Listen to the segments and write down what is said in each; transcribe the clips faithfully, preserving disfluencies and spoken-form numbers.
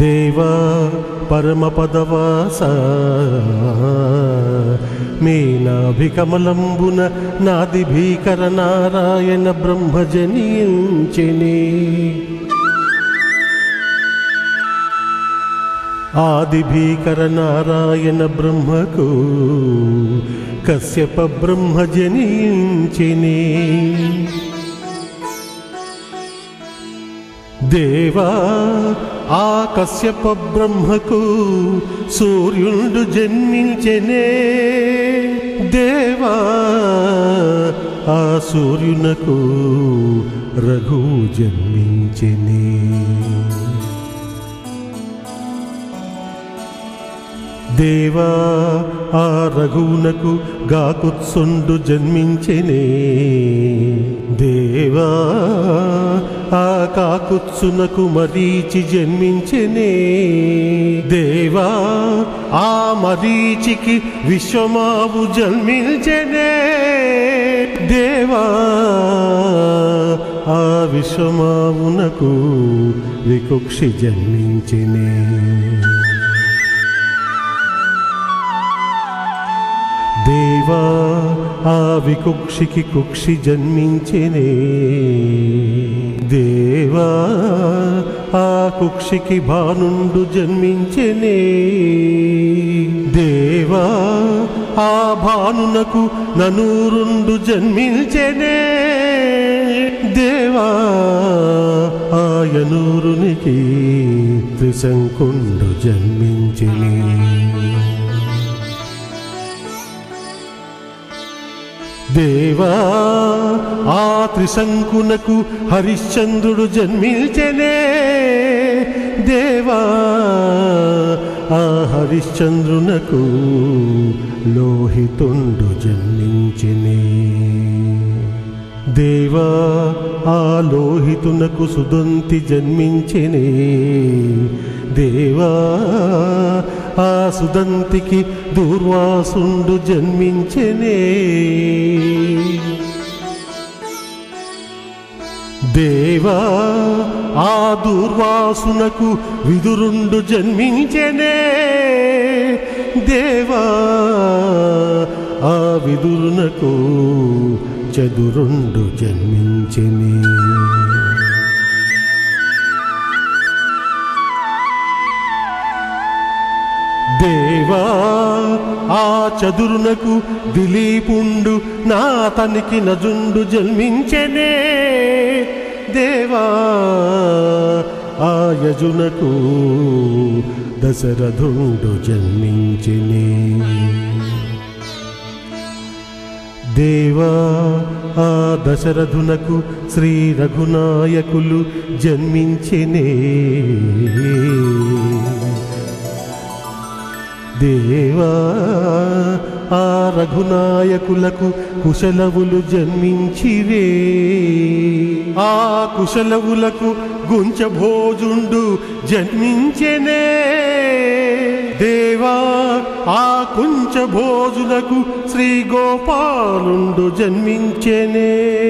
దేవా పరమపదవాస మేనాభికమలంబున నాది భీకర నారాయణ బ్రహ్మ జనించెనే. ఆది భీకర నారాయణ బ్రహ్మకు కశ్యప బ్రహ్మ జనించెనే. దేవా ఆ కశ్యప బ్రహ్మకు సూర్యుండు జన్మించెనే. దేవా ఆ సూర్యునకు రఘు జన్మించెనే. దేవా ఆ రఘువునకు గాకుత్సుండు జన్మించెనే. దేవా ఆ కాకుత్సునకు మరీచి జన్మించెనే. దేవా ఆ మరీచికి విశ్వమావు జన్మించెనే. దేవా ఆ విశ్వమావునకు వికుక్షి జన్మించెనే. దేవా ఆ వికుక్షికి కుక్షి జన్మించెనే. దేవా ఆ కుక్షికి భానుండు జన్మించెనే. దేవా ఆ భానునకు ననూరుండు జన్మించెనే. దేవా ఆ యనూరునికి త్రిశంకుండు జన్మించెనే. దేవా ఆ త్రిశంకునకు హరిశ్చంద్రుడు జన్మించెనే. దేవా ఆ హరిశ్చంద్రునకు లోహితుండు జన్మించెనే. దేవా ఆ లోహితునకు సుదంతి జన్మించెనే. దేవా ఆ సుదంతికి దూర్వాసుండు జన్మించెనే. దేవా ఆ దూర్వాసునకు విదురుండు జన్మించెనే. దేవా ఆ విదురునకు చదురుండు జన్మించెనే. దేవా ఆ చదురునకు దిలీపుండు నాతనికి నజుండు జన్మించెనే. దేవా ఆ యజునకు దశరథుండు జన్మించెనే. దేవా ఆ దశరథునకు శ్రీ రఘునాయకులు జన్మించెనే. దేవా ఆ రఘునాయకులకు కుశలవులు జన్మించిరే. ఆ కుశలవులకు గుంచభోజుండు జన్మించెనే. దేవా ఆ కుంచభోజులకు శ్రీ గోపాలుండు జన్మించెనే.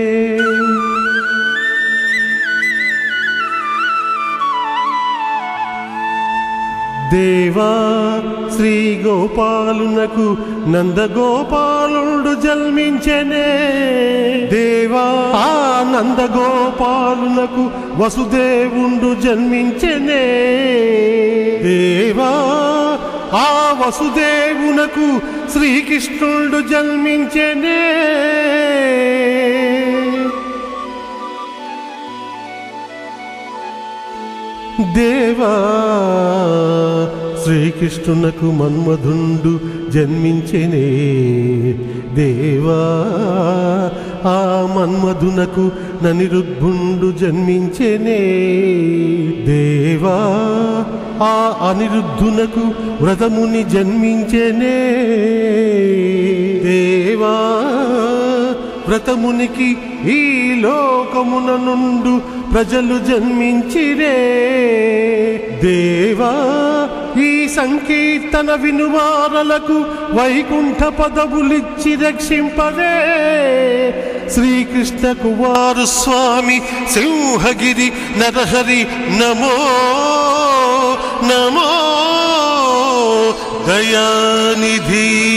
దేవా శ్రీ గోపాలునకు నందగోపాలుడు జన్మించెనే. దేవా ఆ నందగోపాలునకు వసుదేవుండు జన్మించెనే. దేవా ఆ వసుదేవునకు శ్రీకృష్ణుడు జన్మించెనే. దేవా శ్రీకృష్ణునకు మన్మధుండు జన్మించెనే. దేవా ఆ మన్మధునకు ననిరుద్ధుండు జన్మించెనే. దేవా ఆ అనిరుద్ధునకు వ్రతముని జన్మించెనే. దేవా వ్రతమునికి ఈ లోకమున నుండు ప్రజలు జన్మించిరే. దేవా ఈ సంకీర్తన వినువారలకు వైకుంఠ పదవులిచ్చి రక్షింపరే. శ్రీకృష్ణ కుమారు స్వామి సింహగిరి నరహరి నమో నమో దయానిధి.